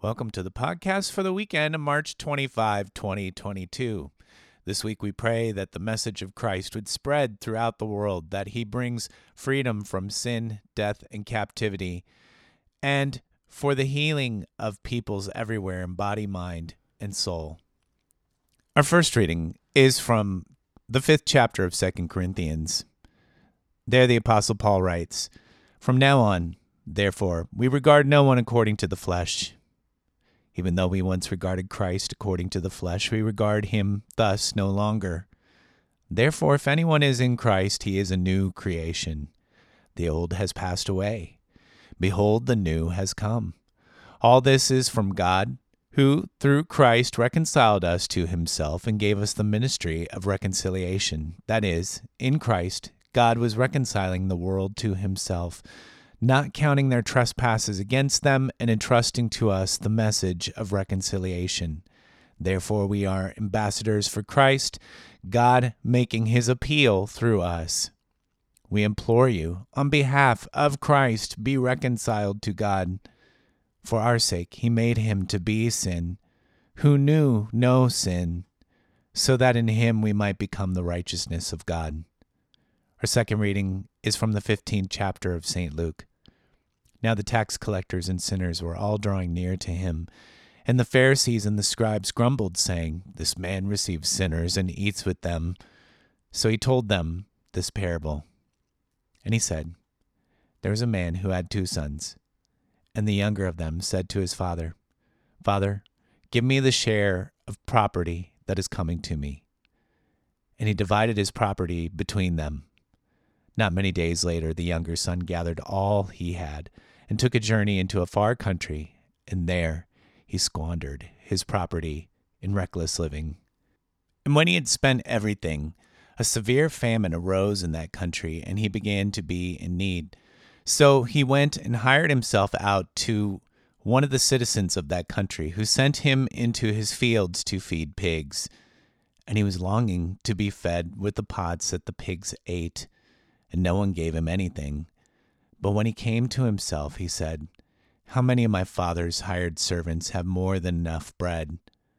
Welcome to the podcast for the weekend of March 25, 2022. This week we pray that the message of Christ would spread throughout the world, that he brings freedom from sin, death, and captivity, and for the healing of peoples everywhere in body, mind, and soul. Our first reading is from the 5th chapter of 2 Corinthians. There the Apostle Paul writes, "From now on, therefore, we regard no one according to the flesh. Even though we once regarded Christ according to the flesh, we regard him thus no longer. Therefore, if anyone is in Christ, he is a new creation. The old has passed away. Behold, the new has come. All this is from God, who, through Christ, reconciled us to himself and gave us the ministry of reconciliation. That is, in Christ, God was reconciling the world to himself, not counting their trespasses against them, and entrusting to us the message of reconciliation. Therefore we are ambassadors for Christ, God making his appeal through us. We implore you, on behalf of Christ, be reconciled to God. For our sake he made him to be sin, who knew no sin, so that in him we might become the righteousness of God." Our second reading is from the 15th chapter of St. Luke. Now the tax collectors and sinners were all drawing near to him, and the Pharisees and the scribes grumbled, saying, "This man receives sinners and eats with them." So he told them this parable. And he said, "There was a man who had 2 sons, and the younger of them said to his father, 'Father, give me the share of property that is coming to me.' And he divided his property between them. Not many days later, the younger son gathered all he had and took a journey into a far country, and there he squandered his property in reckless living. And when he had spent everything, a severe famine arose in that country, and he began to be in need. So he went and hired himself out to one of the citizens of that country, who sent him into his fields to feed pigs. And he was longing to be fed with the pods that the pigs ate, and no one gave him anything. But when he came to himself, he said, 'How many of my father's hired servants have more than enough bread?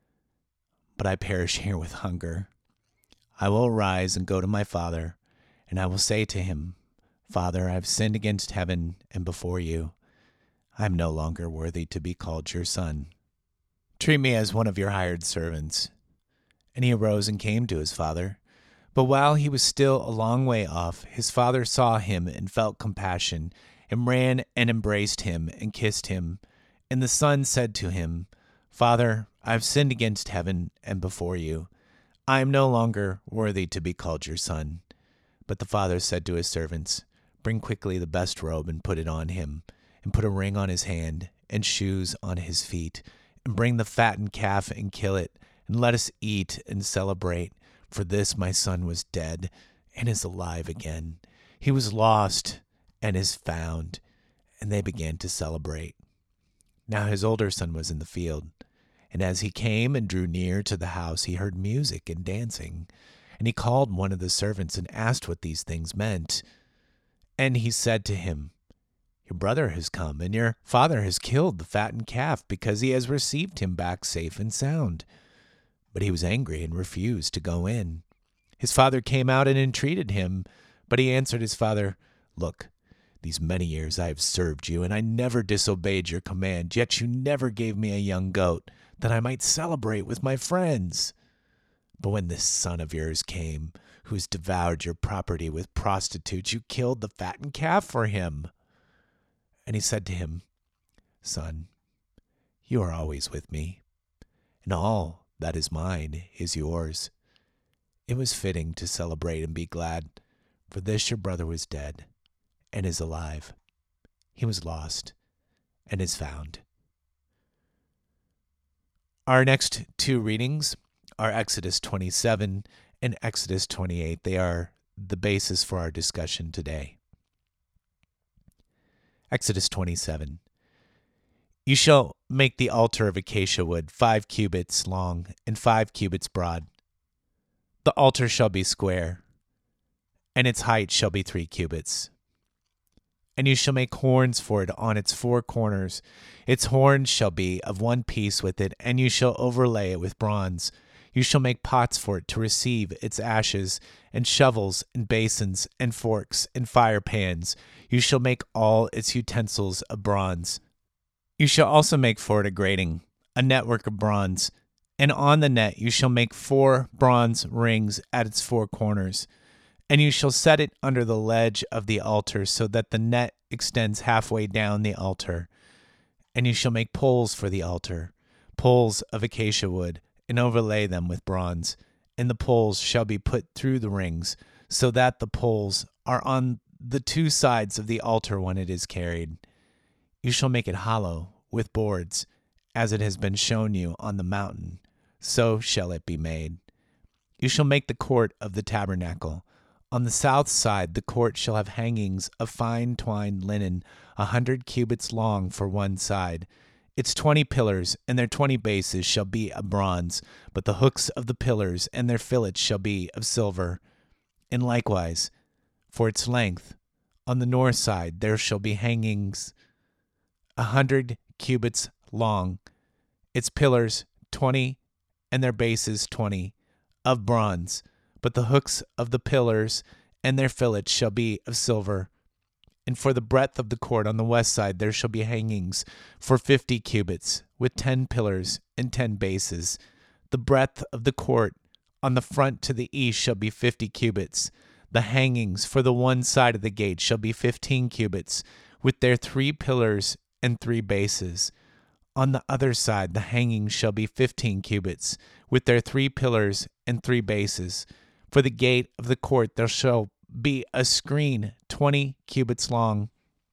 But I perish here with hunger. I will arise and go to my father, and I will say to him, Father, I have sinned against heaven and before you. I am no longer worthy to be called your son. Treat me as one of your hired servants.' And he arose and came to his father. But while he was still a long way off, his father saw him and felt compassion, and ran and embraced him and kissed him. And the son said to him, 'Father, I have sinned against heaven and before you. I am no longer worthy to be called your son.' But the father said to his servants, 'Bring quickly the best robe and put it on him, and put a ring on his hand and shoes on his feet, and bring the fattened calf and kill it, and let us eat and celebrate. For this my son was dead and is alive again. He was lost and is found.' And they began to celebrate. Now his older son was in the field. And as he came and drew near to the house, he heard music and dancing. And he called one of the servants and asked what these things meant. And he said to him, 'Your brother has come, and your father has killed the fattened calf, because he has received him back safe and sound.' But he was angry and refused to go in. His father came out and entreated him, but he answered his father, 'Look, these many years I have served you, and I never disobeyed your command, yet you never gave me a young goat, that I might celebrate with my friends. But when this son of yours came, who has devoured your property with prostitutes, you killed the fattened calf for him.' And he said to him, 'Son, you are always with me, and all that is mine is yours. It was fitting to celebrate and be glad, for this your brother was dead and is alive. He was lost and is found.'" Our next 2 readings are Exodus 27 and Exodus 28. They are the basis for our discussion today. Exodus 27. "You shall make the altar of acacia wood 5 cubits long and 5 cubits broad. The altar shall be square, and its height shall be 3 cubits. and you shall make horns for it on its four corners. Its horns shall be of one piece with it, and you shall overlay it with bronze. You shall make pots for it to receive its ashes, and shovels, and basins, and forks, and fire pans. You shall make all its utensils of bronze. You shall also make for it a grating, a network of bronze, and on the net you shall make 4 bronze rings at its 4 corners. And you shall set it under the ledge of the altar, so that the net extends halfway down the altar. And you shall make poles for the altar, poles of acacia wood, and overlay them with bronze. And the poles shall be put through the rings, so that the poles are on the 2 sides of the altar when it is carried. You shall make it hollow with boards, as it has been shown you on the mountain, so shall it be made. You shall make the court of the tabernacle. On the south side the court shall have hangings of fine twined linen, 100 cubits long for one side. Its 20 pillars and their 20 bases shall be of bronze, but the hooks of the pillars and their fillets shall be of silver. And likewise, for its length, on the north side there shall be hangings 100 cubits long, its pillars 20 and their bases 20, of bronze, but the hooks of the pillars and their fillets shall be of silver. And for the breadth of the court on the west side there shall be hangings for 50 cubits, with 10 pillars and 10 bases. The breadth of the court on the front to the east shall be 50 cubits. The hangings for the one side of the gate shall be 15 cubits, with their 3 pillars and 3 bases. On the other side the hangings shall be 15 cubits, with their 3 pillars and 3 bases. For the gate of the court there shall be a screen 20 cubits long,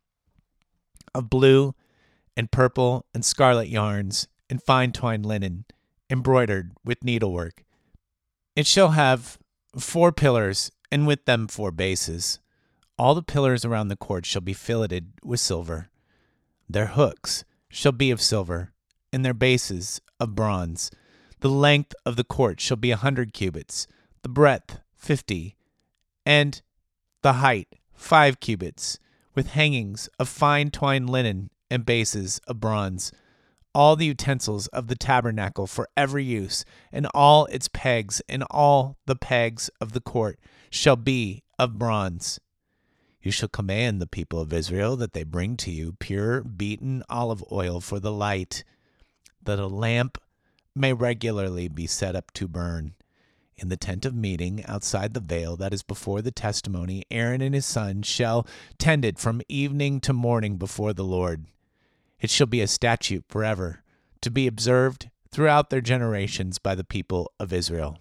of blue and purple and scarlet yarns and fine twined linen, embroidered with needlework. It shall have 4 pillars, and with them 4 bases. All the pillars around the court shall be filleted with silver. Their hooks shall be of silver, and their bases of bronze. The length of the court shall be 100 cubits, the breadth 50, and the height 5 cubits, with hangings of fine twined linen and bases of bronze. All the utensils of the tabernacle for every use, and all its pegs, and all the pegs of the court shall be of bronze. You shall command the people of Israel that they bring to you pure beaten olive oil for the light, that a lamp may regularly be set up to burn. In the tent of meeting, outside the veil that is before the testimony, Aaron and his sons shall tend it from evening to morning before the Lord. It shall be a statute forever, to be observed throughout their generations by the people of Israel.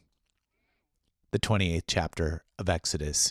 The 28th chapter of Exodus.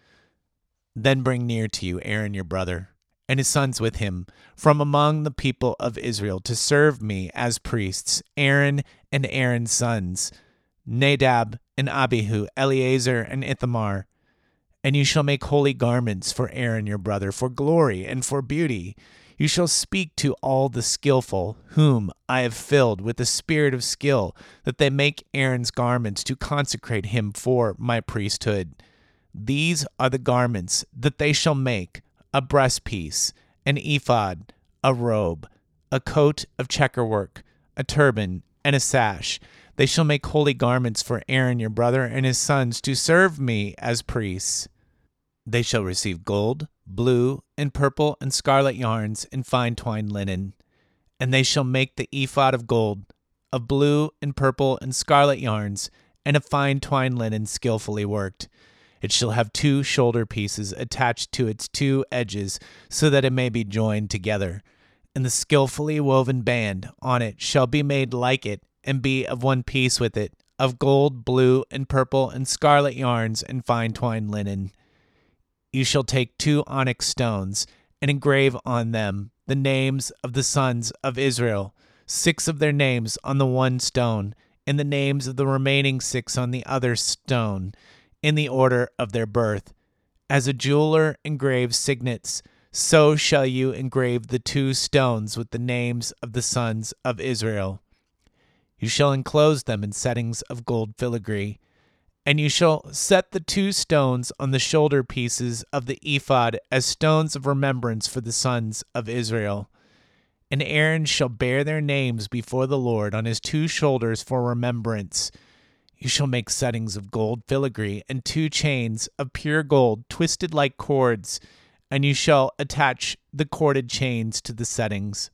Then bring near to you Aaron your brother, and his sons with him, from among the people of Israel, to serve me as priests, Aaron and Aaron's sons, Nadab and Abihu, Eleazar and Ithamar. And you shall make holy garments for Aaron your brother, for glory and for beauty. You shall speak to all the skillful, whom I have filled with the spirit of skill, that they make Aaron's garments to consecrate him for my priesthood. These are the garments that they shall make: a breastpiece, an ephod, a robe, a coat of checkerwork, a turban, and a sash. They shall make holy garments for Aaron your brother and his sons to serve me as priests. They shall receive gold, blue, and purple, and scarlet yarns, and fine twined linen. And they shall make the ephod of gold, of blue, and purple, and scarlet yarns, and of fine twined linen skillfully worked. It shall have 2 shoulder pieces attached to its 2 edges, so that it may be joined together. And the skillfully woven band on it shall be made like it, and be of one piece with it, of gold, blue, and purple, and scarlet yarns, and fine twined linen. You shall take 2 onyx stones, and engrave on them the names of the sons of Israel, 6 of their names on the one stone, and the names of the remaining 6 on the other stone, in the order of their birth. As a jeweler engraves signets, so shall you engrave the 2 stones with the names of the sons of Israel. You shall enclose them in settings of gold filigree, And you shall set the 2 stones on the shoulder pieces of the ephod as stones of remembrance for the sons of Israel. And Aaron shall bear their names before the Lord on his 2 shoulders for remembrance. You shall make settings of gold filigree and 2 chains of pure gold twisted like cords, and you shall attach the corded chains to the settings.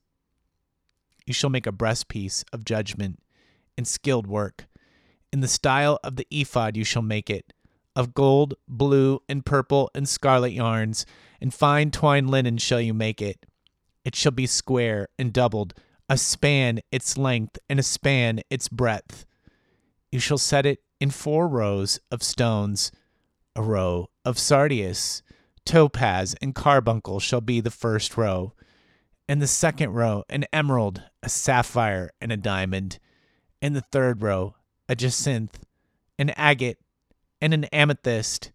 You shall make a breastpiece of judgment in skilled work. In the style of the ephod you shall make it, of gold, blue, and purple, and scarlet yarns, and fine twined linen shall you make it. It shall be square and doubled, a span its length, and a span its breadth. You shall set it in 4 rows of stones. A row of sardius, topaz, and carbuncle shall be the first row, and the second row an emerald, a sapphire, and a diamond, and the third row a jacinth, an agate, and an amethyst,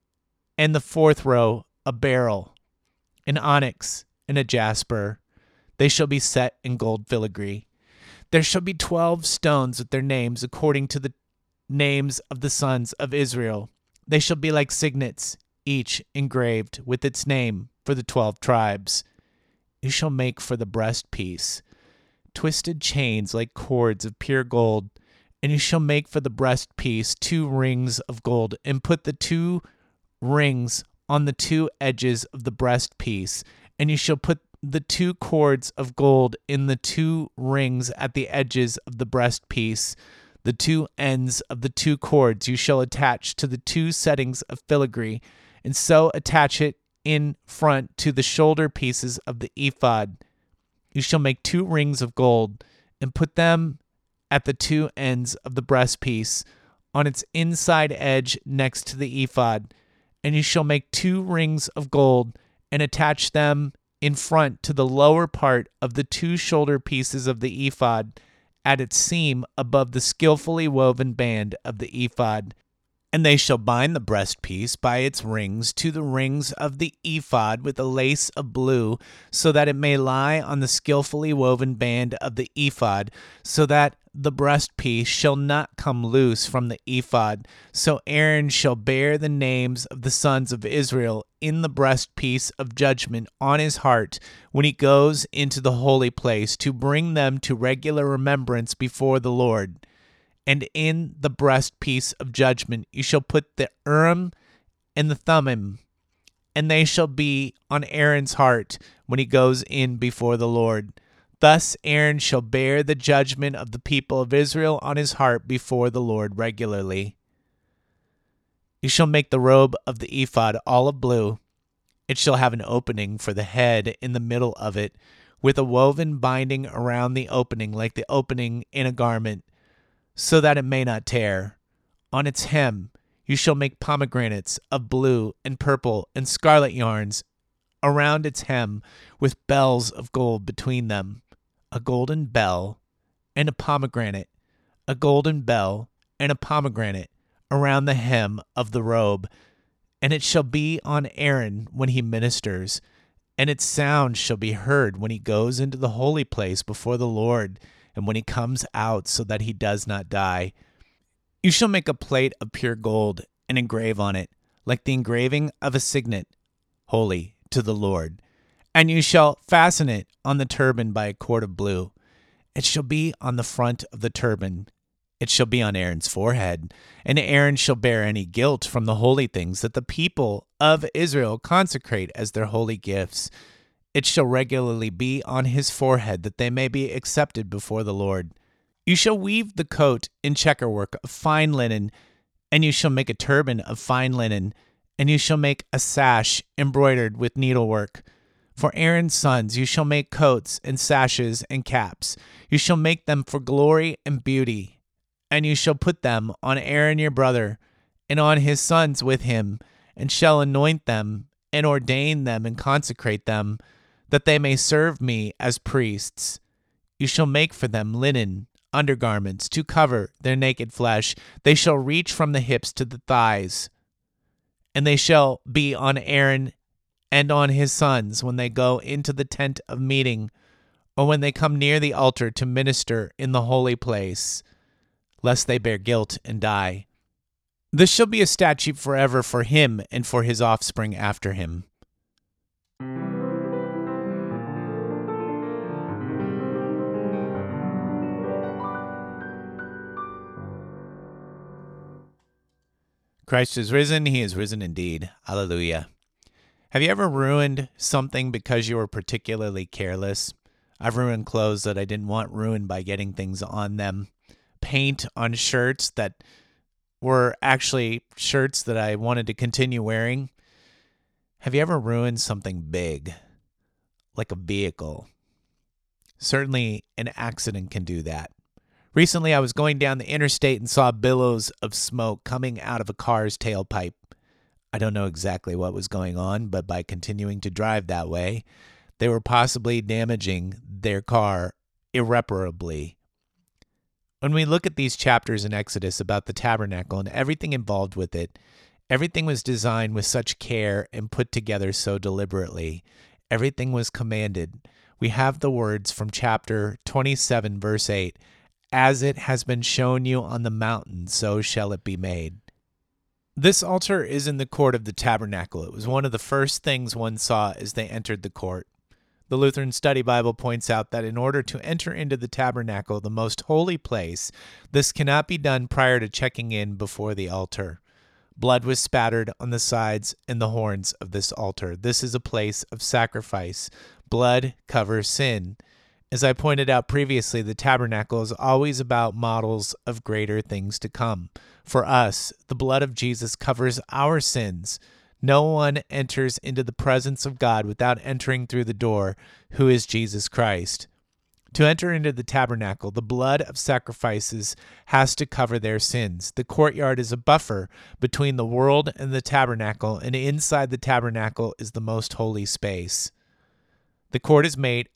and the fourth row a beryl, an onyx, and a jasper. They shall be set in gold filigree. There shall be 12 stones with their names according to the names of the sons of Israel. They shall be like signets, each engraved with its name for the 12 tribes. You shall make for the breastpiece twisted chains like cords of pure gold, and you shall make for the breastpiece 2 rings of gold, and put the 2 rings on the 2 edges of the breastpiece, and you shall put the 2 cords of gold in the 2 rings at the edges of the breastpiece. The 2 ends of the 2 cords you shall attach to the 2 settings of filigree, and so attach it in front to the shoulder pieces of the ephod. You shall make 2 rings of gold, and put them at the 2 ends of the breastpiece, on its inside edge next to the ephod. And you shall make 2 rings of gold, and attach them in front to the lower part of the 2 shoulder pieces of the ephod, at its seam above the skillfully woven band of the ephod. And they shall bind the breastpiece by its rings to the rings of the ephod with a lace of blue, so that it may lie on the skillfully woven band of the ephod, so that the breastpiece shall not come loose from the ephod. So Aaron shall bear the names of the sons of Israel in the breastpiece of judgment on his heart when he goes into the holy place, to bring them to regular remembrance before the Lord. And in the breastpiece of judgment you shall put the Urim and the Thummim, and they shall be on Aaron's heart when he goes in before the Lord. Thus Aaron shall bear the judgment of the people of Israel on his heart before the Lord regularly. You shall make the robe of the ephod all of blue. It shall have an opening for the head in the middle of it, with a woven binding around the opening like the opening in a garment, so that it may not tear. On its hem you shall make pomegranates of blue and purple and scarlet yarns around its hem, with bells of gold between them, a golden bell and a pomegranate, a golden bell and a pomegranate around the hem of the robe. And it shall be on Aaron when he ministers, and its sound shall be heard when he goes into the holy place before the Lord, and when he comes out, so that he does not die. You shall make a plate of pure gold and engrave on it, like the engraving of a signet, holy to the Lord. And you shall fasten it on the turban by a cord of blue. It shall be on the front of the turban. It shall be on Aaron's forehead, and Aaron shall bear any guilt from the holy things that the people of Israel consecrate as their holy gifts. It shall regularly be on his forehead, that they may be accepted before the Lord. You shall weave the coat in checkerwork of fine linen, and you shall make a turban of fine linen, and you shall make a sash embroidered with needlework. For Aaron's sons you shall make coats and sashes and caps. You shall make them for glory and beauty, and you shall put them on Aaron your brother, and on his sons with him, and shall anoint them, and ordain them, and consecrate them, that they may serve me as priests. You shall make for them linen undergarments to cover their naked flesh. They shall reach from the hips to the thighs, and they shall be on Aaron and on his sons when they go into the tent of meeting, or when they come near the altar to minister in the holy place, lest they bear guilt and die. This shall be a statute forever for him and for his offspring after him. Christ is risen. He is risen indeed. Alleluia. Have you ever ruined something because you were particularly careless? I've ruined clothes that I didn't want ruined by getting things on them. Paint on shirts that were actually shirts that I wanted to continue wearing. Have you ever ruined something big, like a vehicle? Certainly an accident can do that. Recently, I was going down the interstate and saw billows of smoke coming out of a car's tailpipe. I don't know exactly what was going on, but by continuing to drive that way, they were possibly damaging their car irreparably. When we look at these chapters in Exodus about the tabernacle and everything involved with it, everything was designed with such care and put together so deliberately. Everything was commanded. We have the words from chapter 27, verse 8, "As it has been shown you on the mountain, so shall it be made." This altar is in the court of the tabernacle. It was one of the first things one saw as they entered the court. The Lutheran Study Bible points out that in order to enter into the tabernacle, the most holy place, this cannot be done prior to checking in before the altar. Blood was spattered on the sides and the horns of this altar. This is a place of sacrifice. Blood covers sin. As I pointed out previously, the tabernacle is always about models of greater things to come. For us, the blood of Jesus covers our sins. No one enters into the presence of God without entering through the door, who is Jesus Christ. To enter into the tabernacle, the blood of sacrifices has to cover their sins. The courtyard is a buffer between the world and the tabernacle, and inside the tabernacle is the most holy space. The court is made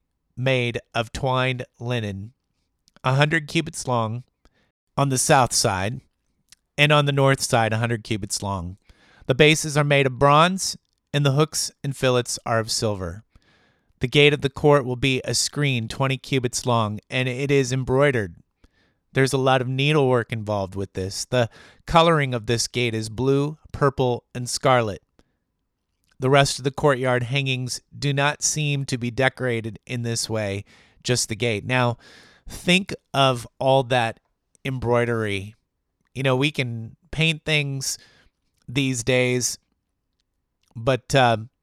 of twined linen, 100 cubits long on the south side, and on the north side 100 cubits long. The bases are made of bronze, and the hooks and fillets are of silver. The gate of the court will be a screen 20 cubits long, and it is embroidered. There's a lot of needlework involved with this. The coloring of this gate is blue, purple, and scarlet. The rest of the courtyard hangings do not seem to be decorated in this way, just the gate. Now, think of all that embroidery. You know, we can paint things these days, but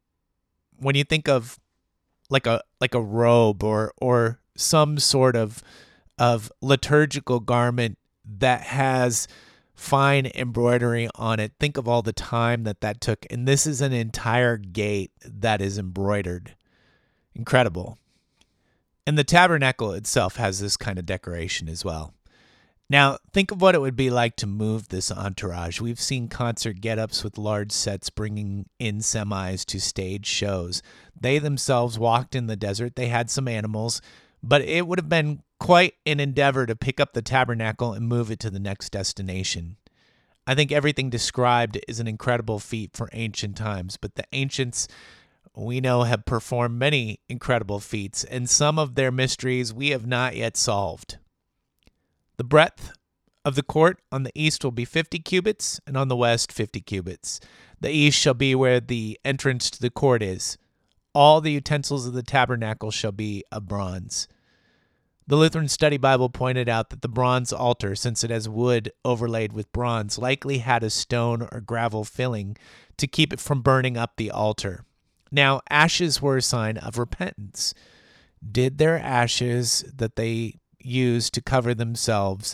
when you think of like a robe or some sort of liturgical garment that has fine embroidery on it, think of all the time that took. And this is an entire gate that is embroidered. Incredible. And the tabernacle itself has this kind of decoration as well. Now, think of what it would be like to move this entourage. We've seen concert get-ups with large sets bringing in semis to stage shows. They themselves walked in the desert. They had some animals, but it would have been quite an endeavor to pick up the tabernacle and move it to the next destination. I think everything described is an incredible feat for ancient times, but the ancients, we know, have performed many incredible feats, and some of their mysteries we have not yet solved. The breadth of the court on the east will be 50 cubits, and on the west 50 cubits. The east shall be where the entrance to the court is. All the utensils of the tabernacle shall be of bronze. The Lutheran Study Bible pointed out that the bronze altar, since it has wood overlaid with bronze, likely had a stone or gravel filling to keep it from burning up the altar. Now, ashes were a sign of repentance. Did their ashes that they used to cover themselves,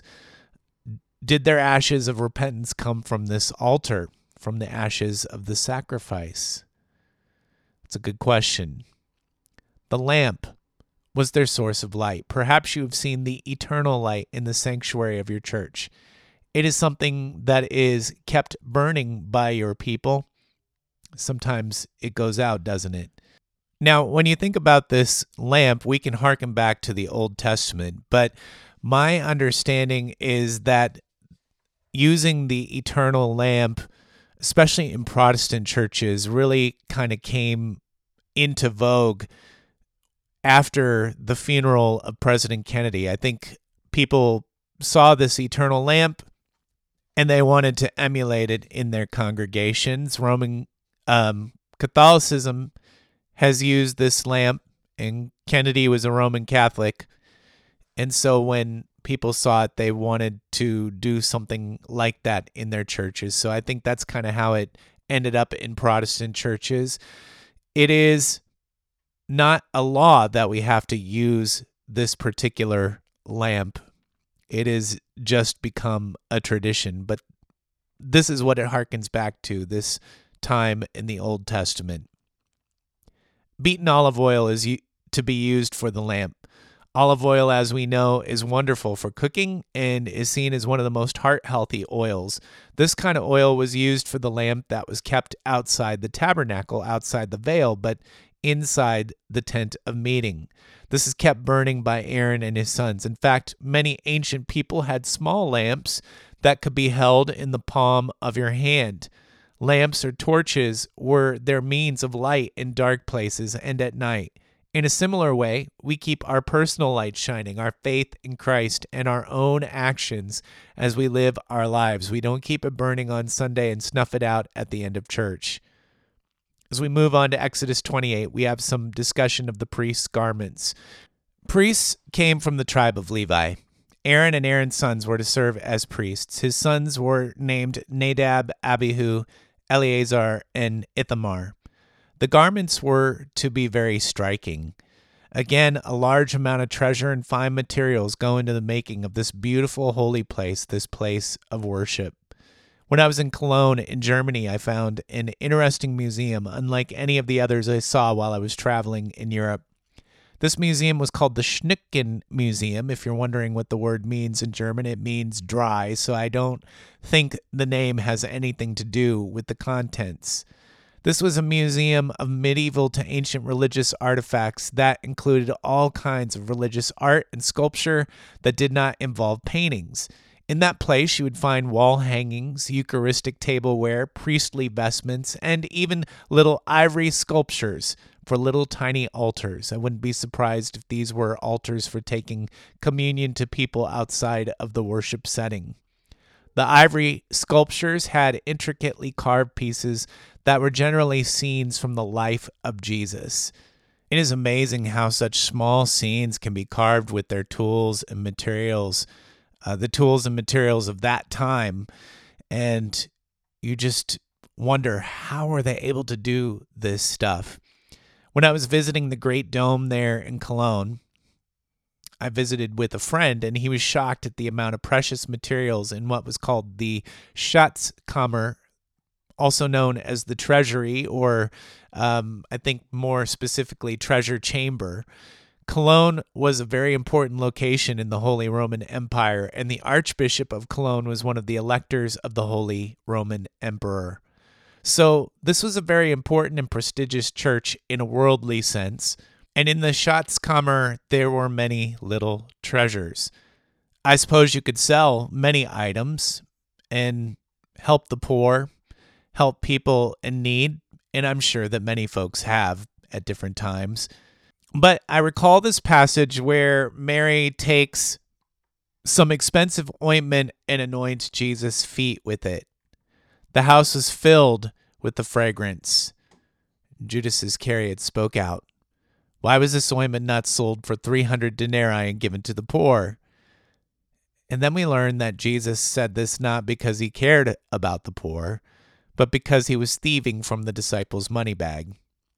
did their ashes of repentance come from this altar, from the ashes of the sacrifice? It's a good question. The lamp was their source of light. Perhaps you have seen the eternal light in the sanctuary of your church. It is something that is kept burning by your people. Sometimes it goes out, doesn't it? Now, when you think about this lamp, we can hearken back to the Old Testament, but my understanding is that using the eternal lamp, especially in Protestant churches, really kind of came into vogue after the funeral of President Kennedy. I think people saw this eternal lamp and they wanted to emulate it in their congregations. Roman Catholicism has used this lamp, and Kennedy was a Roman Catholic. And so when people saw it, they wanted to do something like that in their churches. So I think that's kind of how it ended up in Protestant churches. It is not a law that we have to use this particular lamp. It has just become a tradition. But this is what it harkens back to, this time in the Old Testament. Beaten olive oil is to be used for the lamp. Olive oil, as we know, is wonderful for cooking and is seen as one of the most heart-healthy oils. This kind of oil was used for the lamp that was kept outside the tabernacle, outside the veil, but inside the tent of meeting. This is kept burning by Aaron and his sons. In fact, many ancient people had small lamps that could be held in the palm of your hand. Lamps or torches were their means of light in dark places and at night. In a similar way, we keep our personal light shining, our faith in Christ, and our own actions as we live our lives. We don't keep it burning on Sunday and snuff it out at the end of church. As we move on to Exodus 28, we have some discussion of the priests' garments. Priests came from the tribe of Levi. Aaron and Aaron's sons were to serve as priests. His sons were named Nadab, Abihu, Eleazar, and Ithamar. The garments were to be very striking. Again, a large amount of treasure and fine materials go into the making of this beautiful holy place, this place of worship. When I was in Cologne, in Germany, I found an interesting museum, unlike any of the others I saw while I was traveling in Europe. This museum was called the Schnittgen Museum. If you're wondering what the word means in German, it means dry, so I don't think the name has anything to do with the contents. This was a museum of medieval to ancient religious artifacts that included all kinds of religious art and sculpture that did not involve paintings. In that place, you would find wall hangings, Eucharistic tableware, priestly vestments, and even little ivory sculptures for little tiny altars. I wouldn't be surprised if these were altars for taking communion to people outside of the worship setting. The ivory sculptures had intricately carved pieces that were generally scenes from the life of Jesus. It is amazing how such small scenes can be carved with their tools and materials, the tools and materials of that time. And you just wonder, how are they able to do this stuff? When I was visiting the Great Dome there in Cologne, I visited with a friend, and he was shocked at the amount of precious materials in what was called the Schatzkammer, also known as the Treasury, or I think more specifically, Treasure Chamber. Cologne was a very important location in the Holy Roman Empire, and the Archbishop of Cologne was one of the electors of the Holy Roman Emperor. So this was a very important and prestigious church in a worldly sense. And in the Schatzkammer, there were many little treasures. I suppose you could sell many items and help the poor, help people in need, and I'm sure that many folks have at different times. But I recall this passage where Mary takes some expensive ointment and anoints Jesus' feet with it. The house was filled with the fragrance. Judas Iscariot spoke out. Why was this ointment not sold for 300 denarii and given to the poor? And then we learn that Jesus said this not because he cared about the poor, but because he was thieving from the disciples' money bag.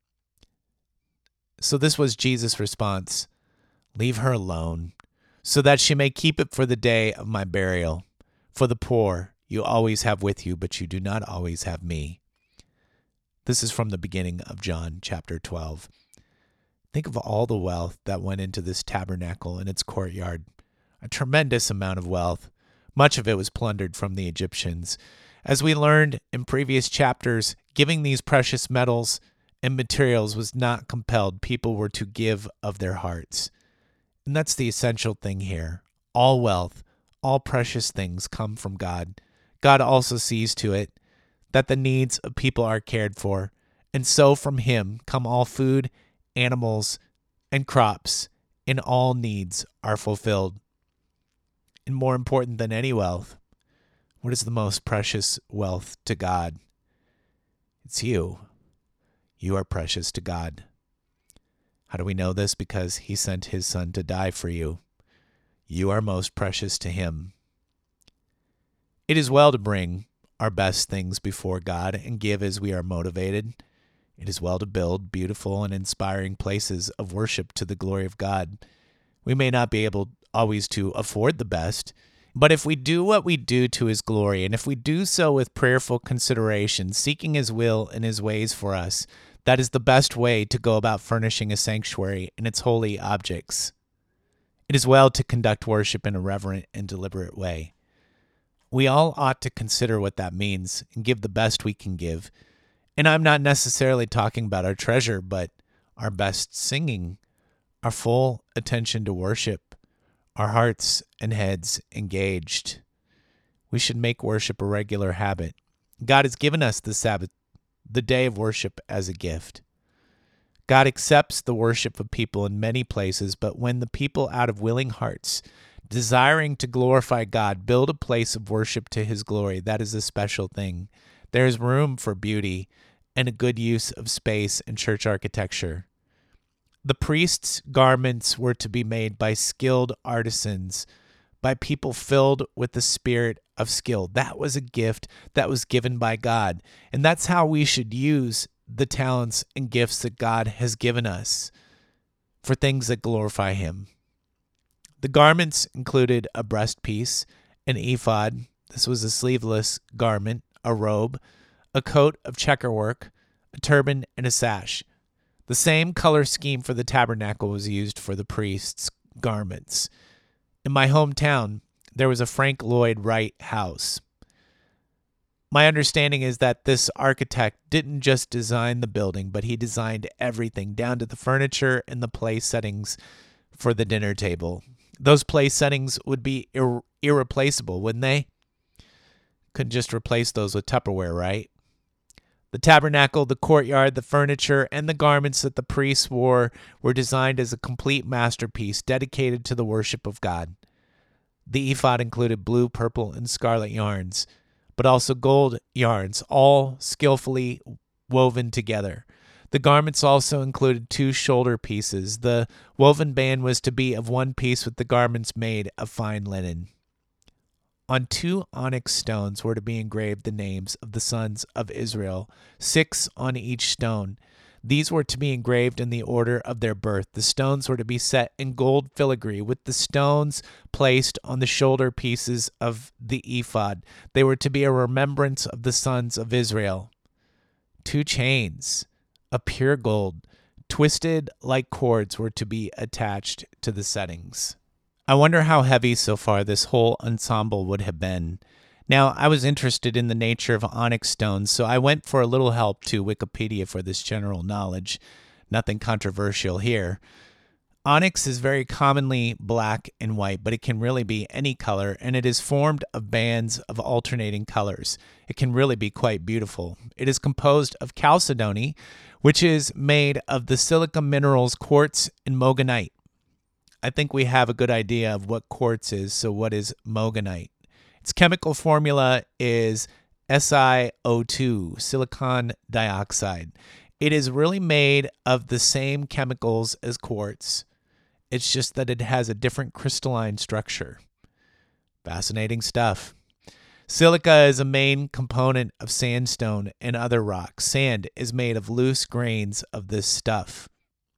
So this was Jesus' response. Leave her alone, so that she may keep it for the day of my burial. For the poor you always have with you, but you do not always have me. This is from the beginning of John chapter 12. Think of all the wealth that went into this tabernacle and its courtyard. A tremendous amount of wealth. Much of it was plundered from the Egyptians. As we learned in previous chapters, giving these precious metals and materials was not compelled. People were to give of their hearts. And that's the essential thing here. All wealth, all precious things come from God. God also sees to it that the needs of people are cared for. And so from him come all food, animals, and crops, and all needs are fulfilled. And more important than any wealth, What is the most precious wealth to God? It's you. You are precious to God. How do we know this? Because he sent his son to die for you. You are most precious to him. It is well to bring our best things before God and give as we are motivated. It is well to build beautiful and inspiring places of worship to the glory of God. We may not be able always to afford the best, but if we do what we do to his glory, and if we do so with prayerful consideration, seeking his will and his ways for us, that is the best way to go about furnishing a sanctuary and its holy objects. It is well to conduct worship in a reverent and deliberate way. We all ought to consider what that means and give the best we can give. And I'm not necessarily talking about our treasure, but our best singing, our full attention to worship, our hearts and heads engaged. We should make worship a regular habit. God has given us the Sabbath, the day of worship, as a gift. God accepts the worship of people in many places, but when the people out of willing hearts, desiring to glorify God, build a place of worship to his glory, that is a special thing. There is room for beauty and a good use of space in church architecture. The priests' garments were to be made by skilled artisans, by people filled with the spirit of skill. That was a gift that was given by God. And that's how we should use the talents and gifts that God has given us for things that glorify him. The garments included a breastpiece, an ephod. This was a sleeveless garment, a robe, a coat of checkerwork, a turban, and a sash. The same color scheme for the tabernacle was used for the priests' garments. In my hometown, there was a Frank Lloyd Wright house. My understanding is that this architect didn't just design the building, but he designed everything, down to the furniture and the place settings for the dinner table. Those place settings would be irreplaceable, wouldn't they? Couldn't just replace those with Tupperware, right? The tabernacle, the courtyard, the furniture, and the garments that the priests wore were designed as a complete masterpiece dedicated to the worship of God. The ephod included blue, purple, and scarlet yarns, but also gold yarns, all skillfully woven together. The garments also included 2 shoulder pieces. The woven band was to be of one piece with the garments made of fine linen. On 2 onyx stones were to be engraved the names of the sons of Israel, 6 on each stone. These were to be engraved in the order of their birth. The stones were to be set in gold filigree, with the stones placed on the shoulder pieces of the ephod. They were to be a remembrance of the sons of Israel. 2 chains of pure gold, twisted like cords, were to be attached to the settings. I wonder how heavy so far this whole ensemble would have been. Now, I was interested in the nature of onyx stones, so I went for a little help to Wikipedia for this general knowledge. Nothing controversial here. Onyx is very commonly black and white, but it can really be any color, and it is formed of bands of alternating colors. It can really be quite beautiful. It is composed of chalcedony, which is made of the silica minerals quartz and mogonite. I think we have a good idea of what quartz is, so what is mogonite? Its chemical formula is SiO2, silicon dioxide. It is really made of the same chemicals as quartz. It's just that it has a different crystalline structure. Fascinating stuff. Silica is a main component of sandstone and other rocks. Sand is made of loose grains of this stuff.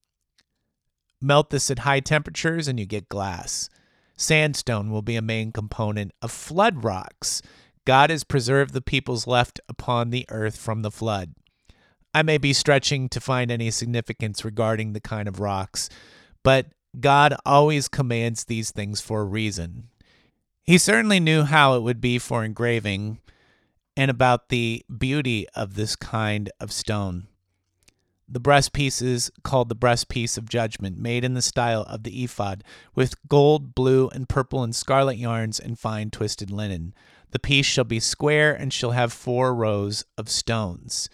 Melt this at high temperatures and you get glass. Sandstone will be a main component of flood rocks. God has preserved the peoples left upon the earth from the flood. I may be stretching to find any significance regarding the kind of rocks, but God always commands these things for a reason. He certainly knew how it would be for engraving and about the beauty of this kind of stone. The breastpiece is called the breastpiece of judgment, made in the style of the ephod, with gold, blue, and purple and scarlet yarns and fine twisted linen. The piece shall be square and shall have 4 rows of stones.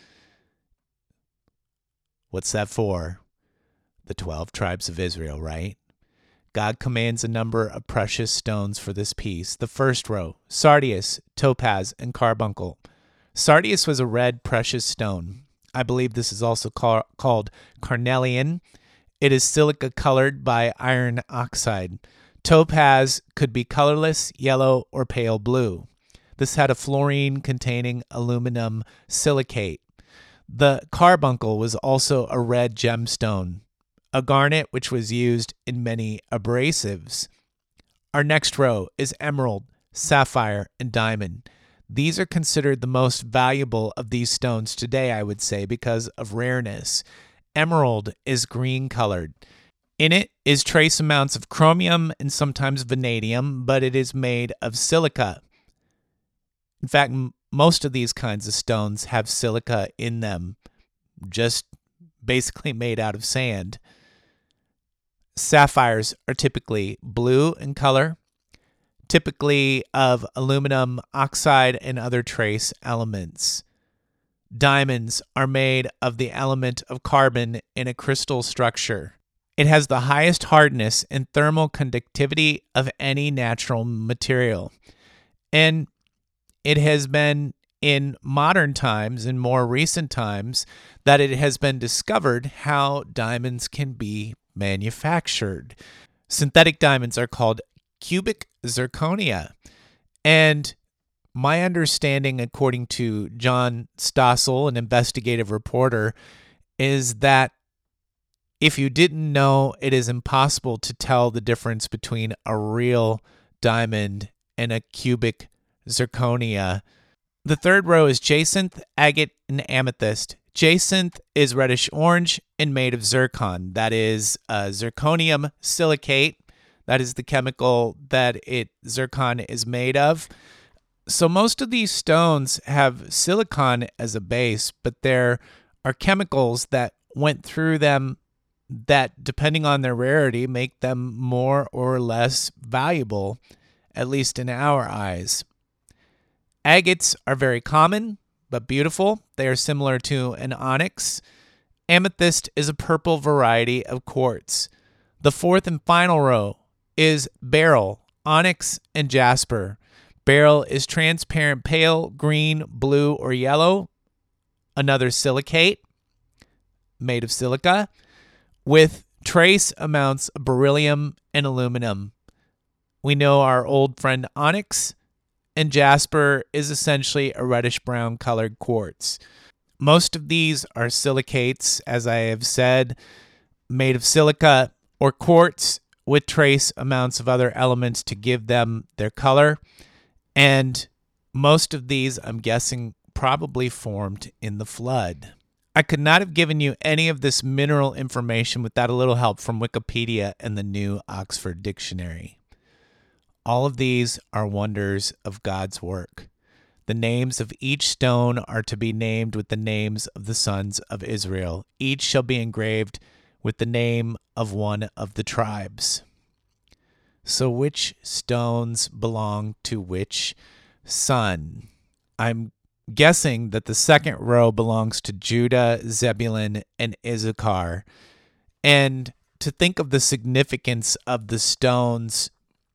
What's that for? The 12 tribes of Israel, right? God commands a number of precious stones for this piece. The first row, sardius, topaz, and carbuncle. Sardius was a red precious stone. I believe this is also called carnelian. It is silica colored by iron oxide. Topaz could be colorless, yellow, or pale blue. This had a fluorine-containing aluminum silicate. The carbuncle was also a red gemstone, a garnet which was used in many abrasives. Our next row is emerald, sapphire, and diamond. These are considered the most valuable of these stones today, I would say, because of rareness. Emerald is green colored. In it is trace amounts of chromium and sometimes vanadium, but it is made of silica. In fact, most of these kinds of stones have silica in them, just basically made out of sand. Sapphires are typically blue in color, typically of aluminum oxide and other trace elements. Diamonds are made of the element of carbon in a crystal structure. It has the highest hardness and thermal conductivity of any natural material. And it has been in modern times, in more recent times, that it has been discovered how diamonds can be manufactured. Synthetic diamonds are called cubic zirconia. And my understanding, according to John Stossel, an investigative reporter, is that if you didn't know, it is impossible to tell the difference between a real diamond and a cubic zirconia. The third row is jacinth, agate, and amethyst. Jacinth is reddish orange and made of zircon. That is zirconium silicate. That is the chemical that zircon is made of. So most of these stones have silicon as a base, but there are chemicals that went through them that, depending on their rarity, make them more or less valuable, at least in our eyes. Agates are very common, but beautiful. They are similar to an onyx. Amethyst is a purple variety of quartz. The fourth and final row is beryl, onyx, and jasper. Beryl is transparent pale, green, blue, or yellow. Another silicate made of silica with trace amounts of beryllium and aluminum. We know our old friend onyx, and jasper is essentially a reddish-brown colored quartz. Most of these are silicates, as I have said, made of silica or quartz with trace amounts of other elements to give them their color. And most of these, I'm guessing, probably formed in the flood. I could not have given you any of this mineral information without a little help from Wikipedia and the New Oxford Dictionary. All of these are wonders of God's work. The names of each stone are to be named with the names of the sons of Israel. Each shall be engraved with the name of one of the tribes. So which stones belong to which son? I'm guessing that the second row belongs to Judah, Zebulun, and Issachar. And to think of the significance of the stones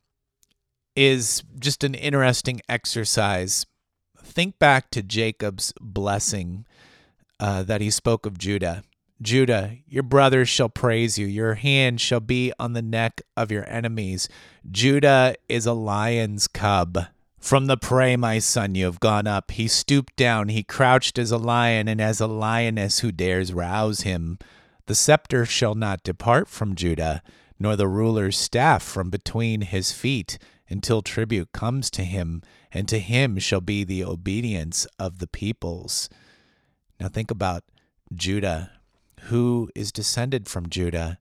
is just an interesting exercise. Think back to Jacob's blessing that he spoke of Judah. Judah, your brothers shall praise you. Your hand shall be on the neck of your enemies. Judah is a lion's cub. From the prey, my son, you have gone up. He stooped down. He crouched as a lion and as a lioness who dares rouse him. The scepter shall not depart from Judah, nor the ruler's staff from between his feet, until tribute comes to him, and to him shall be the obedience of the peoples. Now think about Judah. Who is descended from Judah?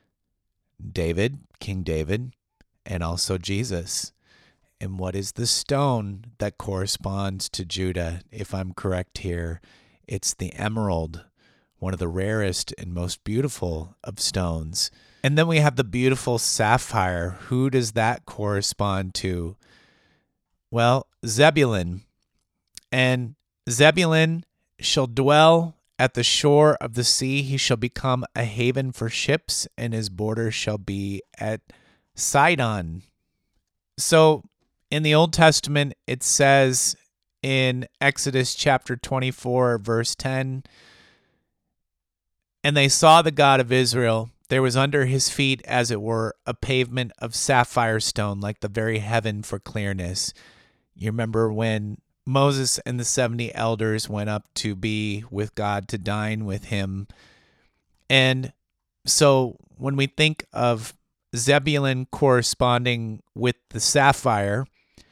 David, King David, and also Jesus. And what is the stone that corresponds to Judah? If I'm correct here, it's the emerald, one of the rarest and most beautiful of stones. And then we have the beautiful sapphire. Who does that correspond to? Well, Zebulun. And Zebulun shall dwell at the shore of the sea. He shall become a haven for ships, and his border shall be at Sidon. So in the Old Testament, it says in Exodus chapter 24, verse 10, "And they saw the God of Israel. There was under his feet, as it were, a pavement of sapphire stone, like the very heaven for clearness." You remember when Moses and the 70 elders went up to be with God, to dine with him. And so when we think of Zebulun corresponding with the sapphire,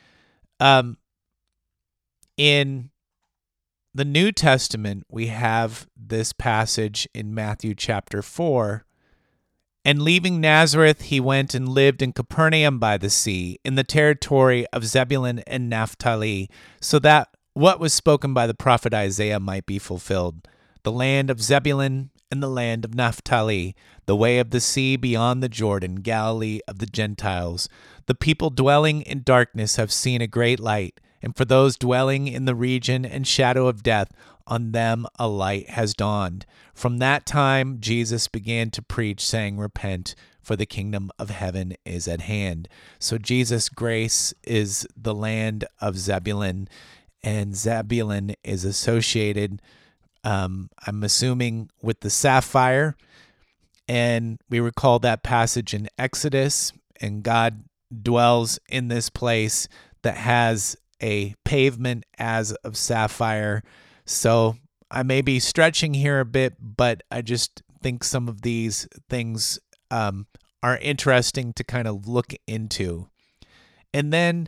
in the New Testament, we have this passage in Matthew chapter 4. "And leaving Nazareth, he went and lived in Capernaum by the sea, in the territory of Zebulun and Naphtali, so that what was spoken by the prophet Isaiah might be fulfilled. The land of Zebulun and the land of Naphtali, the way of the sea beyond the Jordan, Galilee of the Gentiles. The people dwelling in darkness have seen a great light, and for those dwelling in the region and shadow of death, on them a light has dawned." From that time, Jesus began to preach, saying, "Repent, for the kingdom of heaven is at hand." So Jesus' grace is the land of Zebulun, and Zebulun is associated, I'm assuming, with the sapphire. And we recall that passage in Exodus, and God dwells in this place that has a pavement as of sapphire. So I may be stretching here a bit, but I just think some of these things are interesting to kind of look into. And then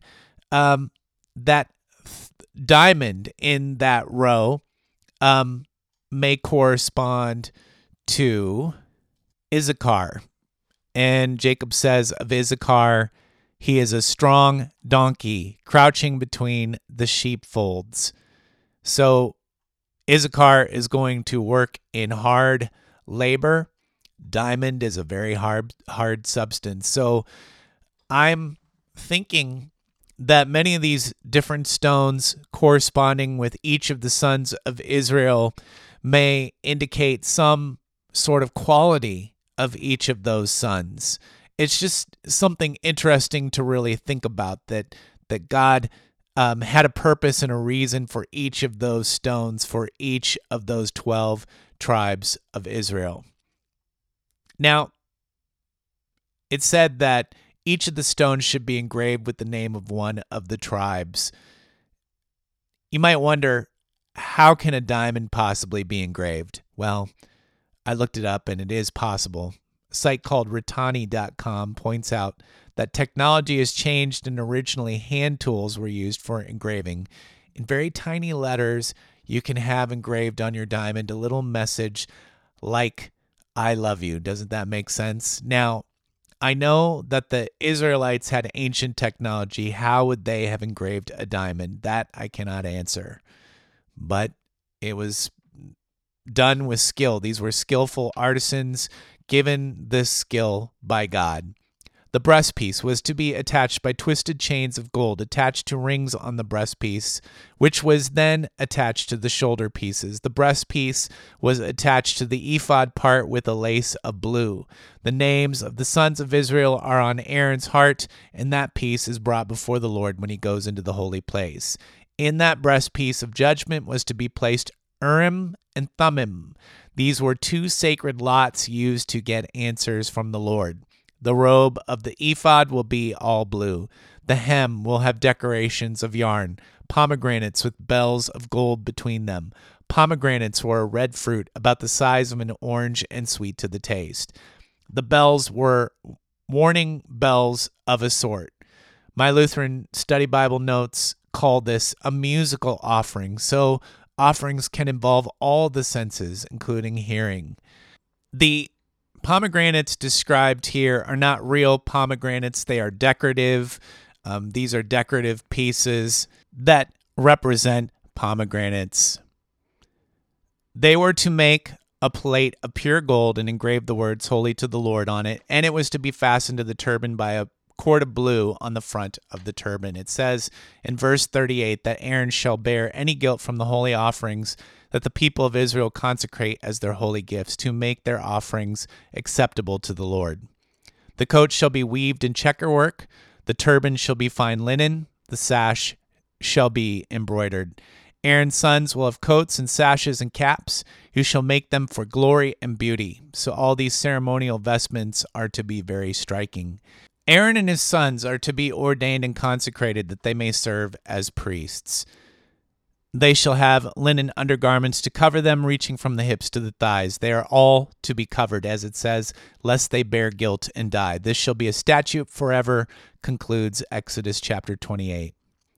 that diamond in that row may correspond to Issachar. And Jacob says of Issachar, "He is a strong donkey, crouching between the sheepfolds." So Issachar is going to work in hard labor. Diamond is a very hard substance. So I'm thinking that many of these different stones corresponding with each of the sons of Israel may indicate some sort of quality of each of those sons. It's just something interesting to really think about, that God had a purpose and a reason for each of those stones, for each of those 12 tribes of Israel. Now, it said that each of the stones should be engraved with the name of one of the tribes. You might wonder, how can a diamond possibly be engraved? Well, I looked it up, and it is possible. A site called Ritani.com points out that technology has changed, and originally hand tools were used for engraving. In very tiny letters, you can have engraved on your diamond a little message like, "I love you." Doesn't that make sense? Now, I know that the Israelites had ancient technology. How would they have engraved a diamond? That I cannot answer. But it was done with skill. These were skillful artisans given this skill by God. The breastpiece was to be attached by twisted chains of gold attached to rings on the breastpiece, which was then attached to the shoulder pieces. The breastpiece was attached to the ephod part with a lace of blue. The names of the sons of Israel are on Aaron's heart, and that piece is brought before the Lord when he goes into the holy place. In that breastpiece of judgment was to be placed Urim and Thummim. These were two sacred lots used to get answers from the Lord. The robe of the ephod will be all blue. The hem will have decorations of yarn, pomegranates with bells of gold between them. Pomegranates were a red fruit about the size of an orange and sweet to the taste. The bells were warning bells of a sort. My Lutheran Study Bible notes call this a musical offering, so offerings can involve all the senses, including hearing. The pomegranates described here are not real pomegranates. They are decorative. These are decorative pieces that represent pomegranates. They were to make a plate of pure gold and engrave the words "Holy to the Lord" on it, and it was to be fastened to the turban by a cord of blue on the front of the turban. It says in verse 38 that Aaron shall bear any guilt from the holy offerings that the people of Israel consecrate as their holy gifts, to make their offerings acceptable to the Lord. The coat shall be weaved in checkerwork, the turban shall be fine linen, the sash shall be embroidered. Aaron's sons will have coats and sashes and caps. You shall make them for glory and beauty. So all these ceremonial vestments are to be very striking. Aaron and his sons are to be ordained and consecrated that they may serve as priests. They shall have linen undergarments to cover them, reaching from the hips to the thighs. They are all to be covered, as it says, lest they bear guilt and die. This shall be a statute forever, concludes Exodus chapter 28.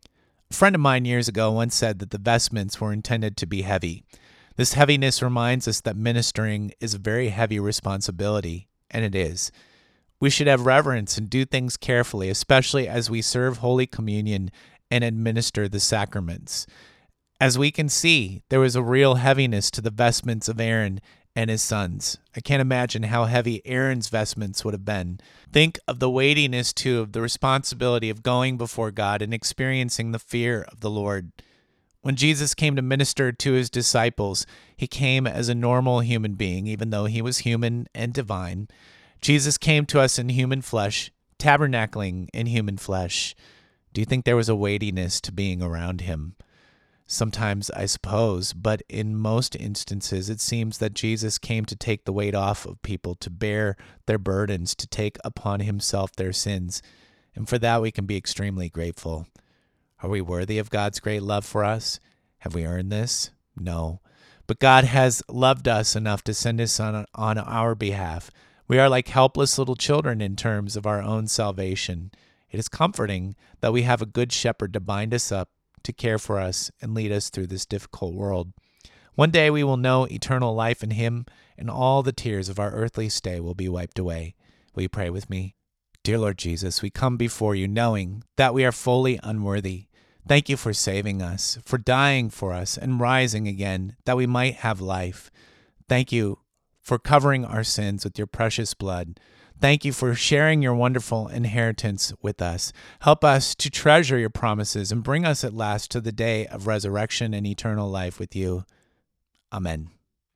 A friend of mine years ago once said that the vestments were intended to be heavy. This heaviness reminds us that ministering is a very heavy responsibility, and it is. We should have reverence and do things carefully, especially as we serve Holy Communion and administer the sacraments. As we can see, there was a real heaviness to the vestments of Aaron and his sons. I can't imagine how heavy Aaron's vestments would have been. Think of the weightiness, too, of the responsibility of going before God and experiencing the fear of the Lord. When Jesus came to minister to his disciples, he came as a normal human being, even though he was human and divine. Jesus came to us in human flesh, tabernacling in human flesh. Do you think there was a weightiness to being around him? Sometimes, I suppose, but in most instances, it seems that Jesus came to take the weight off of people, to bear their burdens, to take upon himself their sins. And for that, we can be extremely grateful. Are we worthy of God's great love for us? Have we earned this? No. But God has loved us enough to send his Son on our behalf. We are like helpless little children in terms of our own salvation. It is comforting that we have a good shepherd to bind us up, to care for us, and lead us through this difficult world. One day we will know eternal life in him, and all the tears of our earthly stay will be wiped away. Will you pray with me? Dear Lord Jesus, we come before you knowing that we are fully unworthy. Thank you for saving us, for dying for us, and rising again, that we might have life. Thank you for covering our sins with your precious blood. Thank you for sharing your wonderful inheritance with us. Help us to treasure your promises and bring us at last to the day of resurrection and eternal life with you. Amen.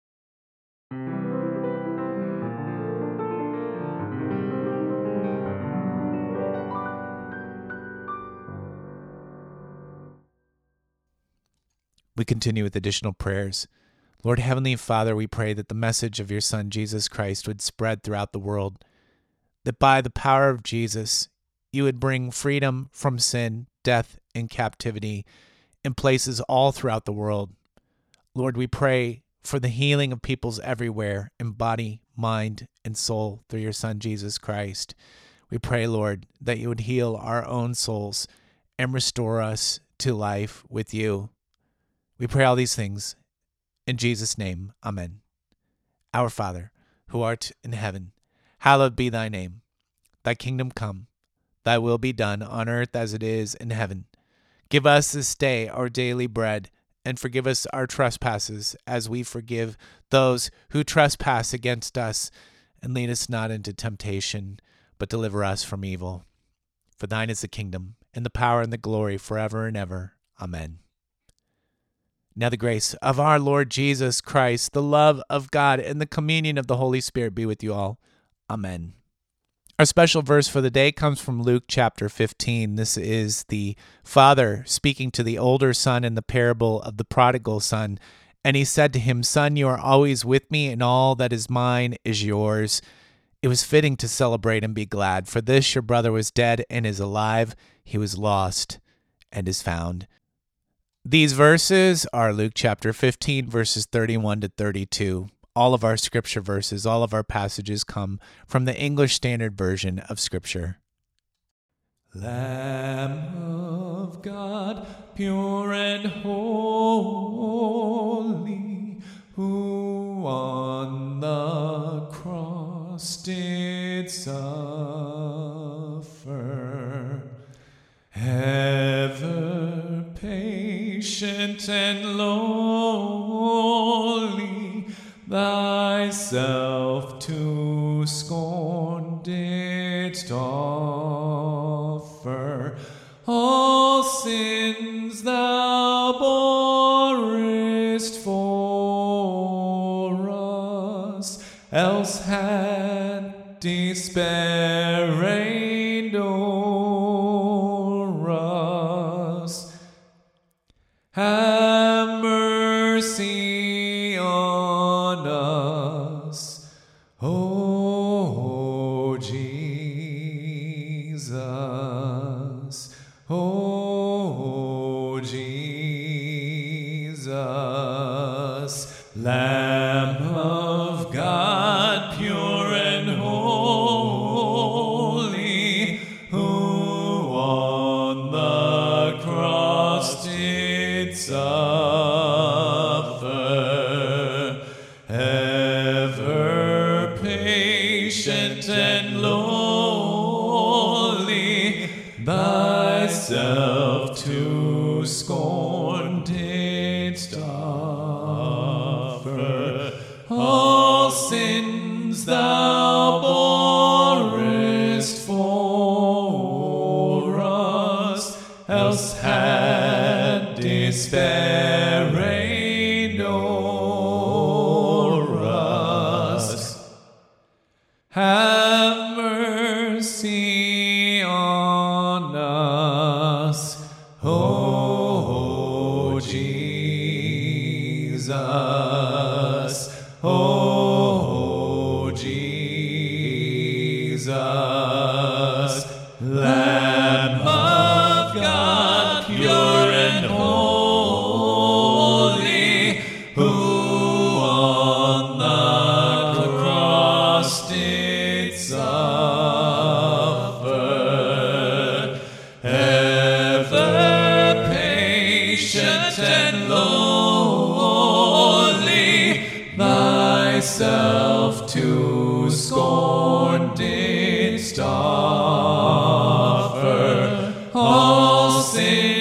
We continue with additional prayers. Lord Heavenly Father, we pray that the message of your Son, Jesus Christ, would spread throughout the world, that by the power of Jesus, you would bring freedom from sin, death, and captivity in places all throughout the world. Lord, we pray for the healing of peoples everywhere in body, mind, and soul through your Son, Jesus Christ. We pray, Lord, that you would heal our own souls and restore us to life with you. We pray all these things in Jesus' name. Amen. Our Father, who art in heaven, hallowed be thy name. Thy kingdom come, thy will be done on earth as it is in heaven. Give us this day our daily bread, and forgive us our trespasses as we forgive those who trespass against us. And lead us not into temptation, but deliver us from evil. For thine is the kingdom, and the power, and the glory forever and ever. Amen. Now the grace of our Lord Jesus Christ, the love of God, and the communion of the Holy Spirit be with you all. Amen. Our special verse for the day comes from Luke chapter 15. This is the father speaking to the older son in the parable of the prodigal son. And he said to him, "Son, you are always with me, and all that is mine is yours." It was fitting to celebrate and be glad, for this your brother was dead and is alive. He was lost and is found. These verses are Luke chapter 15, verses 31 to 32. All of our scripture verses, all of our passages come from the English Standard Version of Scripture. Lamb of God, pure and holy, who on the cross did suffer, ever patient and lowly, thyself to scorn didst offer, all sins thou borest for us, else had despair O Jesus, Lamb of God, pure and holy, who on the cross did suffer, ever patient and lowly, thyself to scorn didst offer. All sins thou borest for us, else had despair reigned o'er us. Have mercy on us, O Jesus, O Jesus, Lamb of God, pure and holy, who on the cross did suffer, ever patient and lowly, thyself to scorn didst offer. All sin